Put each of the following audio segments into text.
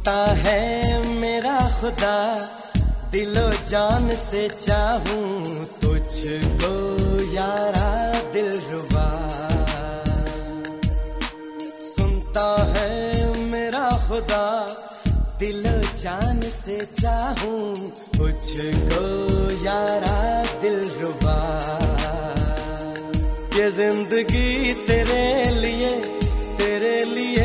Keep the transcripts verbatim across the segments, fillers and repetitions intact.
सुनता है मेरा खुदा, दिलो जान से चाहूं तुझको यारा दिलरुबा। सुनता है मेरा खुदा, दिलो जान से चाहूं तुझको यारा दिलरुबा। ये जिंदगी तेरे लिए तेरे लिए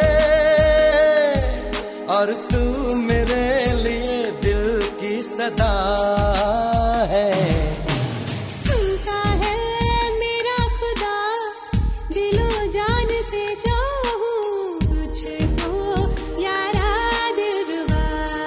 और तू मेरे लिए दिल की सदा है। सुनता है मेरा खुदा, दिलो जान से चाहूं तुझको यारा दिलरुबा।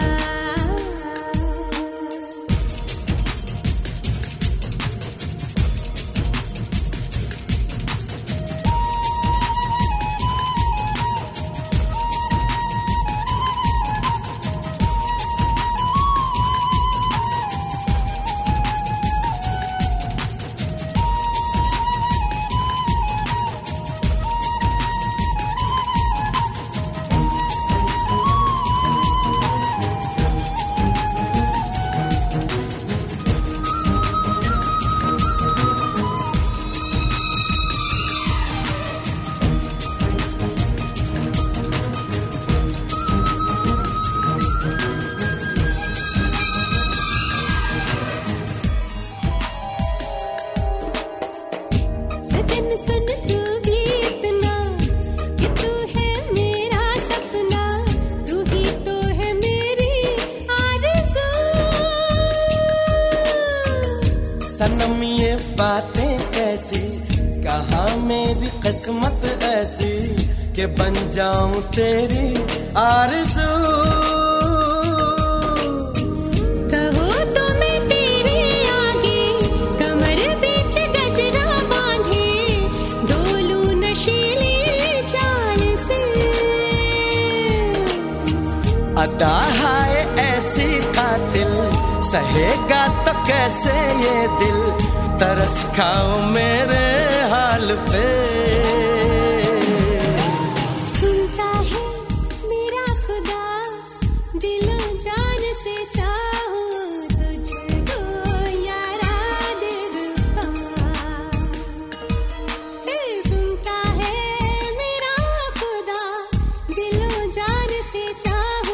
सुन तू भी इतना कि तू है मेरा सपना, तू ही तो है मेरी आरज़ू। सनम ये बातें कैसी, कहाँ मेरी किस्मत ऐसी कि बन जाऊं तेरी आरज़ू। अदा है ऐसी कातिल, सहेगा तो कैसे ये दिल, तरस खाओ मेरे हाल पे। सुनता है मेरा खुदा, दिलो जान से चाहूं तुझको यारा दिलरुबा। सुनता है मेरा खुदा, दिलो जान से चाहूं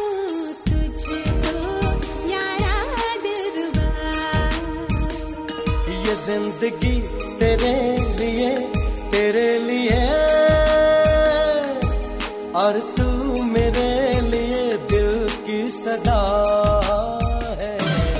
ये जिंदगी तेरे लिए तेरे लिए और तू मेरे लिए दिल की सदा है।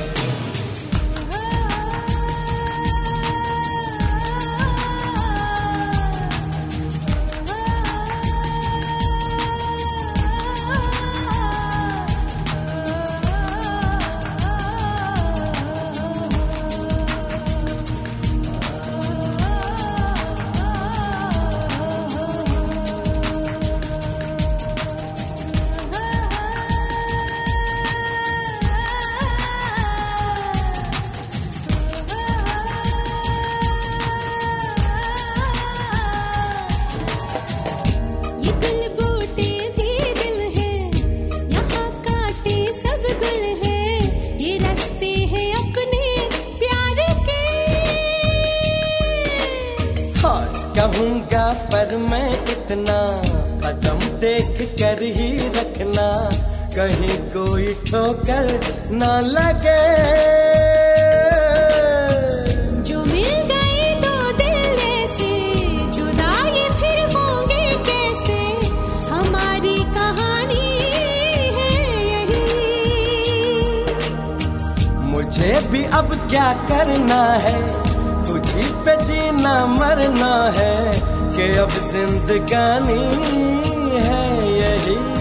कहूँगा पर मैं इतना, कदम देख कर ही रखना, कहीं कोई ठोकर ना लगे। जो मिल गए दो दिल ऐसे, जुदा ये फिर होंगे कैसे, हमारी कहानी है यही। मुझे भी अब क्या करना है, तुझी पे जीना मरना है, कि अब जिंदगानी है यही।